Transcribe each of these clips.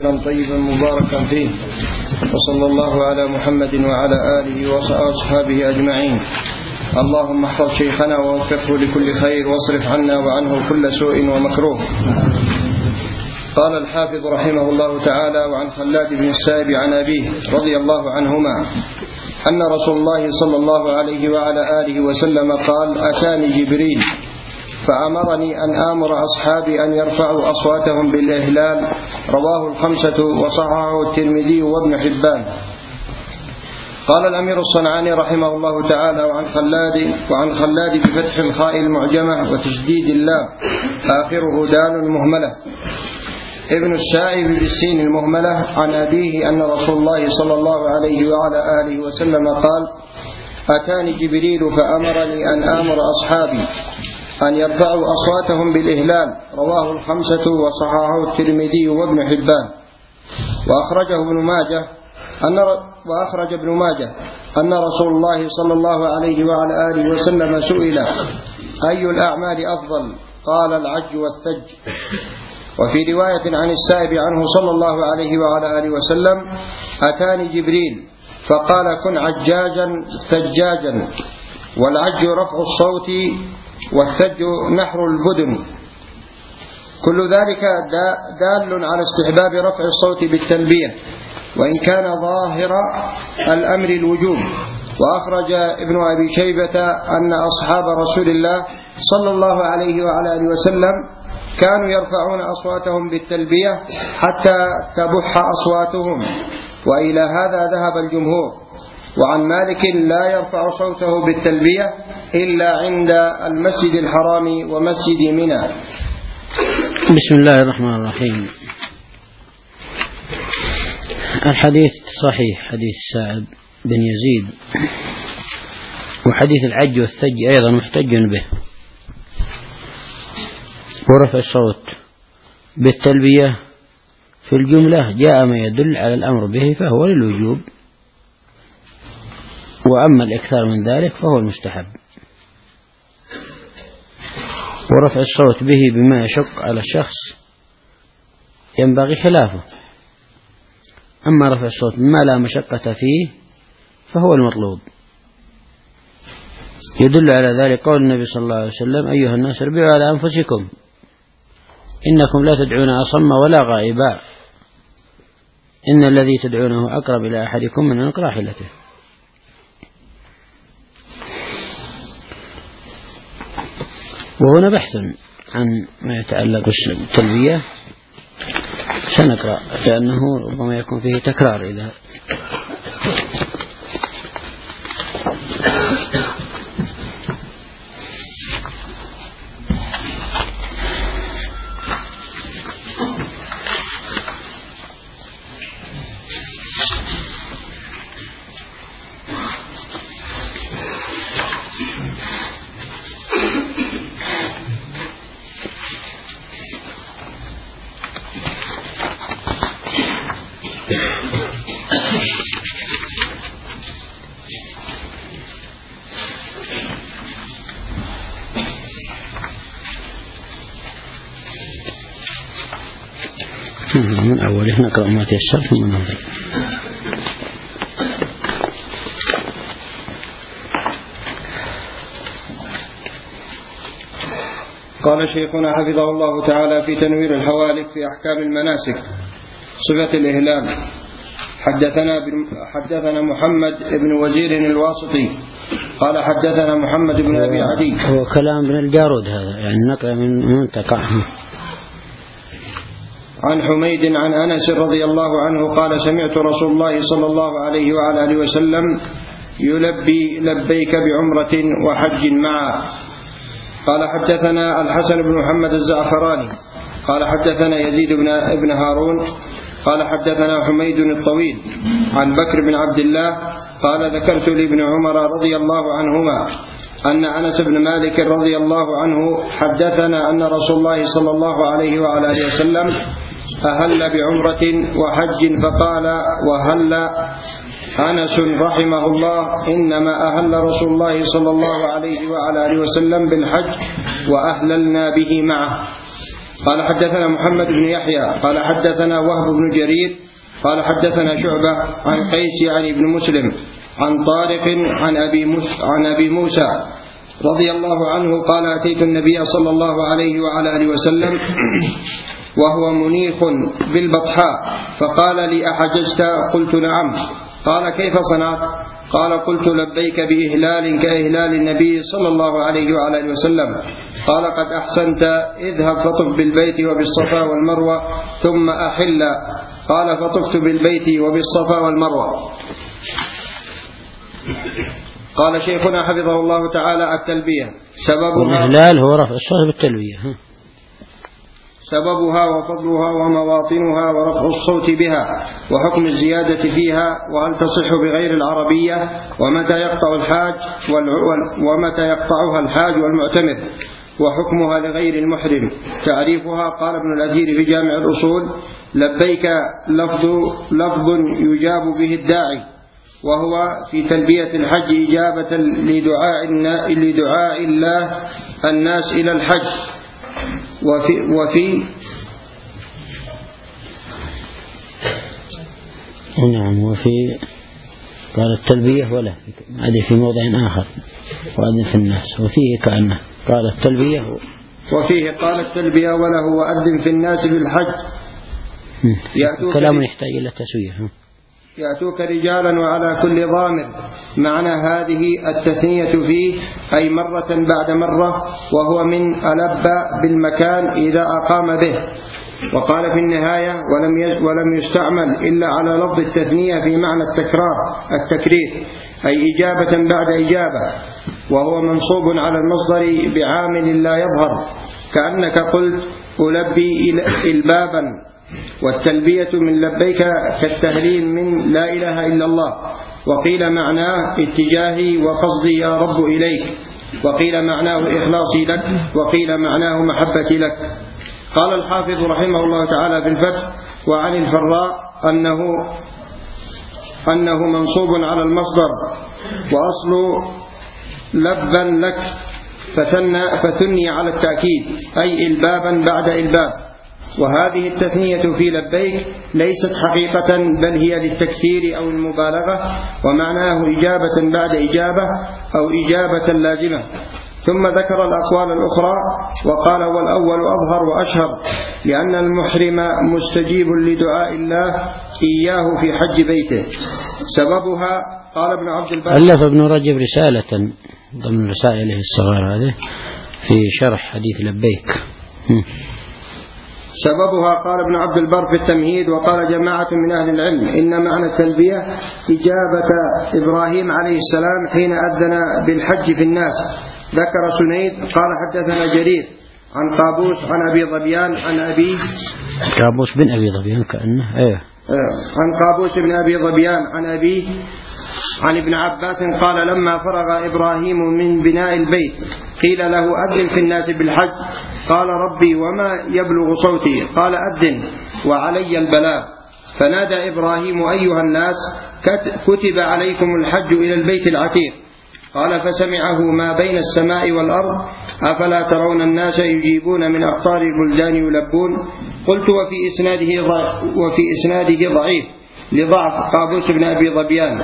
طيبا مباركا فيه، وصلى الله على محمد وعلى آله وأصحابه أجمعين. اللهم احفظ شيخنا ووفقه لكل خير، واصرف عنا وعنه كل سوء ومكروه. قال الحافظ رحمه الله تعالى: وعن خلاد بن السائب عن أبيه رضي الله عنهما أن رسول الله صلى الله عليه وعلى آله وسلم قال: أتاني جبريل فأمرني أن آمر أصحابي أن يرفعوا أصواتهم بالإهلال. رواه الخمسة وصححه الترمذي وابن حبان. قال الأمير الصنعاني رحمه الله تعالى: وعن خلاد بفتح الخاء المعجمة وتشديد اللام آخره دال مهملة، ابن السائب بالسين المهملة، عن أبيه أن رسول الله صلى الله عليه وعلى آله وسلم قال: أتاني جبريل فأمرني أن آمر أصحابي أن يرفعوا أصواتهم بالإهلال. رواه الخمسة وصححه الترمذي وابن حبان. وأخرج ابن ماجه أن رسول الله صلى الله عليه وعلى آله وسلم سئل: أي الأعمال أفضل؟ قال: العج والثج. وفي رواية عن السائب عنه صلى الله عليه وعلى آله وسلم: أتاني جبريل فقال: كن عجاجا ثجاجا. والعج رفع الصوت، والثج نحر البدن. كل ذلك دال على استحباب رفع الصوت بالتلبية، وإن كان ظاهر الأمر الوجوب. وأخرج ابن أبي شيبة أن أصحاب رسول الله صلى الله عليه وعلى آله وسلم كانوا يرفعون أصواتهم بالتلبية حتى تبح أصواتهم، وإلى هذا ذهب الجمهور. وعن مالك لا يرفع صوته بالتلبية إلا عند المسجد الحرام ومسجد منى. بسم الله الرحمن الرحيم. الحديث صحيح، حديث سعد بن يزيد، وحديث العج والثج أيضا محتج به. ورفع الصوت بالتلبية في الجملة جاء ما يدل على الأمر به فهو للوجوب، وأما الإكثار من ذلك فهو المستحب. ورفع الصوت به بما يشق على الشخص ينبغي خلافه، أما رفع الصوت بما لا مشقة فيه فهو المطلوب. يدل على ذلك قول النبي صلى الله عليه وسلم: أيها الناس اربعوا على أنفسكم إنكم لا تدعون أصم ولا غائبا، إن الذي تدعونه أقرب إلى أحدكم من عنق راحلته. وهنا بحث عن ما يتعلق بالتلبية سنقرأ، لأنه ربما يكون فيه تكرار. إذا من أوله نقرأ ما تيسر ثم ننظر. قال شيخنا حفظه الله تعالى في تنوير الحوالك في أحكام المناسك صفة الإهلال: حدثنا محمد بن وزير الواسطي قال حدثنا محمد بن أبي عدي. هو كلام ابن الجارود هذا، يعني نقرأ من منتقى. عن حميد عن أنس رضي الله عنه قال: سمعت رسول الله صلى الله عليه وعلى آله وسلم يلبي لبيك بعمرة وحج معا. قال حدثنا الحسن بن محمد الزعفراني قال حدثنا يزيد بن هارون قال حدثنا حميد الطويل عن بكر بن عبد الله قال: ذكرت لابن عمر رضي الله عنهما أن أنس بن مالك رضي الله عنه حدثنا أن رسول الله صلى الله عليه وعلى آله وسلم أهل بعمرة وحج، فقال: وهل أنس رحمه الله إنما أهل رسول الله صلى الله عليه وعلى آله وسلم بالحج وأهللنا به معه. قال حدثنا محمد بن يحيى قال حدثنا وهب بن جرير قال حدثنا شعبة عن قيس يعني بن مسلم عن طارق عن أبي موسى رضي الله عنه قال أتيت النبي صلى الله عليه وعلى آله وسلم وهو منيخ بالبطحاء فقال لي أحججت؟ قلت نعم. قال كيف صنعت؟ قال قلت لبيك بإهلال كإهلال النبي صلى الله عليه وعلى آله وسلم. قال قد أحسنت، اذهب فطف بالبيت وبالصفا والمروة ثم أحل. قال فطفت بالبيت وبالصفا والمروة. قال شيخنا حفظه الله تعالى التلبية سببها والإهلال هو رفع الصوت بالتلبية، سببها وفضلها ومواطنها ورفع الصوت بها وحكم الزيادة فيها وهل تصح بغير العربية ومتى يقطعها الحاج والمعتمر وحكمها لغير المحرم. تعريفها قال ابن الأثير في جامع الأصول لبيك لفظ يجاب به الداعي، وهو في تلبية الحج إجابة لدعاء الله الناس إلى الحج. وفي قال التلبية ولا هذه في موضع آخر وأذن في الناس وفيه كأنه قال التلبية وفيه قال التلبية وله وأذن في الناس بالحج. كلام يحتاج إلى تسوية. يأتوك رجالا وعلى كل ضامر. معنى هذه التثنية فيه أي مرة بعد مرة، وهو من ألب بالمكان إذا أقام به. وقال في النهاية ولم يستعمل إلا على لفظ التثنية في معنى التكرير أي إجابة بعد إجابة، وهو منصوب على المصدر بعامل لا يظهر، كأنك قلت ألبي إلبابا. والتلبية من لبيك كالتهليل من لا إله إلا الله. وقيل معناه اتجاهي وقصدي يا رب إليك، وقيل معناه إخلاصي لك، وقيل معناه محبتي لك. قال الحافظ رحمه الله تعالى في الفتح وعن الفراء أنه منصوب على المصدر وأصل لبا لك فثني على التأكيد أي إلبابا بعد إلباب. وهذه التثنية في لبيك ليست حقيقة بل هي للتكثير أو المبالغة، ومعناه إجابة بعد إجابة أو إجابة لازمة. ثم ذكر الأقوال الأخرى وقال والأول أظهر وأشهر، لأن المحرم مستجيب لدعاء الله إياه في حج بيته. سببها قال ابن عبد البر ألف ابن رجب رسالة ضمن رسائله الصغيرة هذه في شرح حديث لبيك. سببها قال ابن عبد البر في التمهيد وقال جماعة من أهل العلم إن معنى التلبية إجابة إبراهيم عليه السلام حين أذن بالحج في الناس. ذكر سنيد قال حدثنا جرير عن قابوس عن أبي ظبيان عن أبيه قابوس بن أبي ظبيان كأنه عن قابوس بن أبي ظبيان عن أبيه عن ابن عباس قال لما فرغ إبراهيم من بناء البيت قيل له أذن في الناس بالحج، قال ربي وما يبلغ صوتي؟ قال أذن وعلي البلاغ. فنادى إبراهيم أيها الناس كتب عليكم الحج إلى البيت العتيق. قال فسمعه ما بين السماء والأرض أفلا ترون الناس يجيبون من أقطار البلدان يلبون. قلت وفي إسناده ضعيف لضعف قابوس بن أبي ظبيان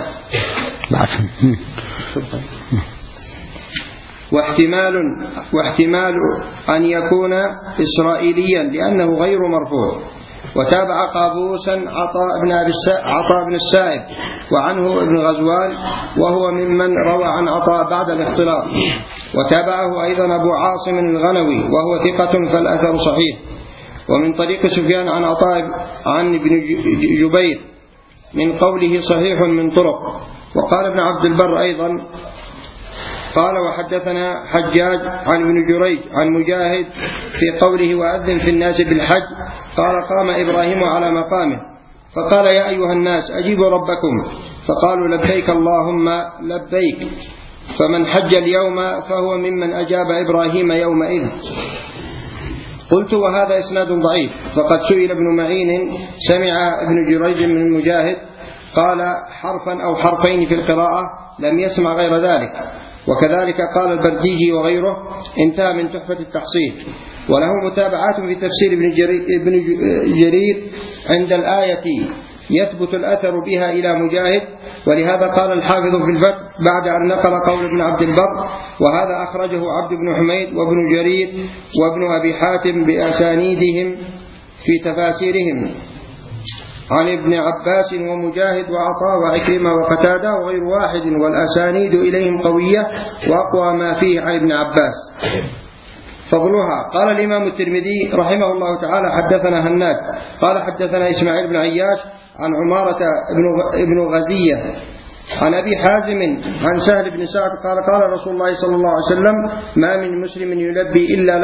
واحتمال أن يكون إسرائيليا لأنه غير مرفوع. وتابع قابوسا عطاء بن السائب وعنه ابن غزوان وهو ممن روى عن عطاء بعد الاختلاط. وتابعه أيضا أبو عاصم الغنوي وهو ثقة فالأثر صحيح. ومن طريق سفيان عن عطاء عن ابن جبير من قوله صحيح من طرق. وقال ابن عبد البر أيضا قال وحدثنا حجاج عن ابن جريج عن مجاهد في قوله وأذن في الناس بالحج قال قام إبراهيم على مقامه فقال يا أيها الناس أجيبوا ربكم، فقالوا لبيك اللهم لبيك، فمن حج اليوم فهو ممن أجاب إبراهيم يومئذ. قلت وهذا إسناد ضعيف، فقد سئل ابن معين سمع ابن جريج من مجاهد قال حرفا أو حرفين في القراءة لم يسمع غير ذلك. وكذلك قال البرديجي وغيره. انتهى من تحفة التحصيل. وله متابعات في تفسير ابن جرير عند الآية يثبت الأثر بها إلى مجاهد، ولهذا قال الحافظ في الفتح بعد أن نقل قول ابن عبد البر: وهذا أخرجه عبد بن حميد وابن جرير وابن أبي حاتم بأسانيدهم في تفاسيرهم عن ابن عباس ومجاهد وعطاء وعكرمة وقتادة وغير واحد، والأسانيد إليهم قوية وأقوى ما فيه عن ابن عباس. فضلها. قال الإمام الترمذي رحمه الله تعالى: حدثنا هناد قال حدثنا إسماعيل بن عياش عن عمارة بن غزية عن أبي حازم عن سهل بن سعد قال: قال رسول الله صلى الله عليه وسلم: ما من مسلم يلبي إلا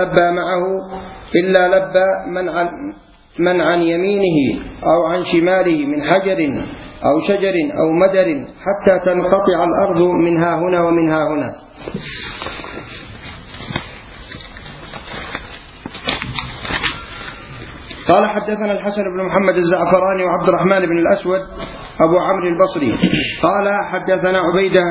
لبى من عن يمينه أو عن شماله من حجر أو شجر أو مدر حتى تنقطع الأرض منها هنا ومنها هنا. قال: حدثنا الحسن بن محمد الزعفراني وعبد الرحمن بن الأسود أبو عمرو البصري قال: حدثنا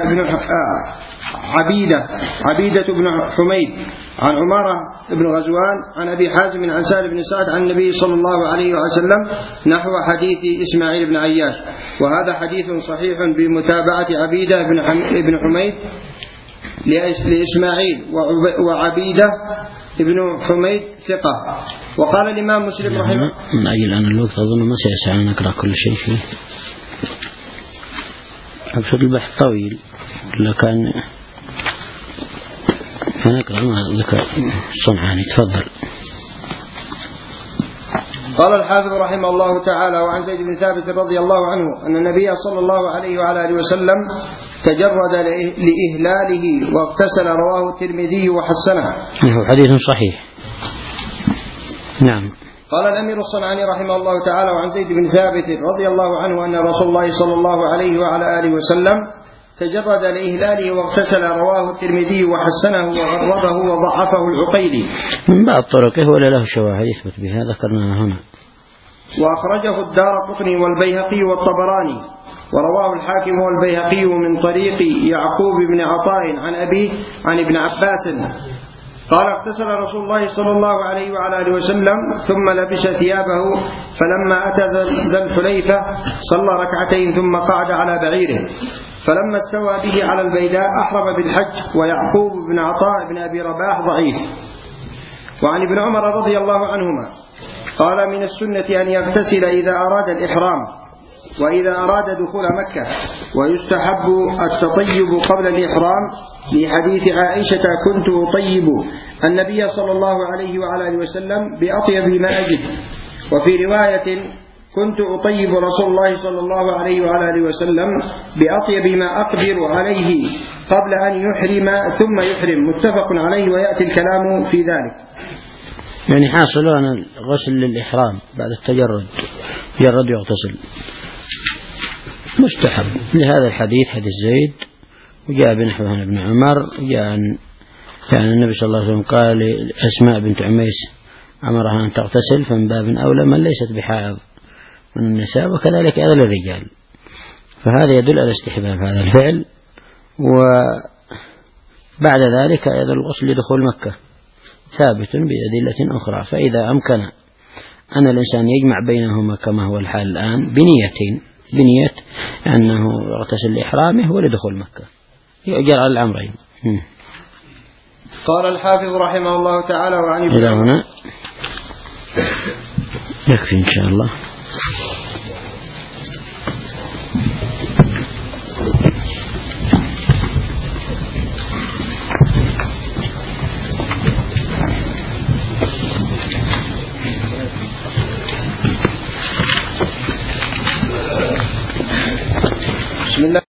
عبيدة بن حميد عن عمارة بن غزوان عن أبي حازم عن سهل بن سعد عن النبي صلى الله عليه وسلم نحو حديث إسماعيل بن عياش. وهذا حديث صحيح بمتابعة عبيدة بن حميد لإسماعيل، وعبيدة ابن حميد ثقة. وقال الإمام مسلم رحمه من أجل أن الوقت أظن ما سيسعنا نقرأ كل شيء فيه، أبشر البحث طويل لكن فنقرأ ما ذكر صنعاني. تفضل. قال الحافظ رحمه الله تعالى: وعن زيد بن ثابت رضي الله عنه أن النبي صلى الله عليه وعلى آله وسلم تجرد لإهلاله واغتسل، رواه الترمذي وحسنه. حديث صحيح. نعم. قال الأمير الصنعاني رحمه الله تعالى: وعن زيد بن ثابت رضي الله عنه أن رسول الله صلى الله عليه وعلى آله وسلم تجرد لإهلاله واغتسل، رواه الترمذي وحسنه وغرضه وضعفه العقيلي. من بعض طرقه ولا له شواهد يثبت بها ذكرناها هنا. وأخرجه الدارقطني والبيهقي والطبراني، ورواه الحاكم والبيهقي من طريق يعقوب بن عطاء عن أبيه عن ابن عباس قال: اغتسل رسول الله صلى الله عليه وعلى آله وسلم ثم لبس ثيابه، فلما أتى ذا الحليفة صلى ركعتين ثم قعد على بعيره، فلما استوى به على البيداء أحرم بالحج. ويعقوب بن عطاء بن أبي رباح ضعيف. وعن ابن عمر رضي الله عنهما قال: من السنة أن يغتسل إذا أراد الإحرام وإذا أراد دخول مكة، ويستحب التطيب قبل الإحرام، لحديث عائشة: كنت أطيب النبي صلى الله عليه وعلى آله وسلم بأطيب ما أجد. وفي رواية: كنت أطيب رسول الله صلى الله عليه وعلى آله وسلم بأطيب ما أقدر عليه قبل أن يحرم ثم يحرم. متفق عليه، ويأتي الكلام في ذلك. يعني حاصل أن الغسل للإحرام بعد التجرد يغتسل مستحب لهذا الحديث، حديث زيد، وجاء بنحوه عن ابن عمر، وجاء يعني النبي صلى الله عليه وسلم قال لأسماء بنت عميس أمرها أن تغتسل، فمن باب أولى من ليست بحائض من النساء، وكذلك أيضا الرجال. فهذا يدل على استحباب هذا الفعل. وبعد ذلك أيضا الغسل لدخول مكة ثابت بأدلة أخرى. فإذا أمكن أن الإنسان يجمع بينهما كما هو الحال الآن بنية أنه يغتسل لإحرامه ولدخول مكة، يؤجر على الأمرين. قال الحافظ رحمه الله تعالى: وعن إلى هنا يكفي إن شاء الله. بسم الله.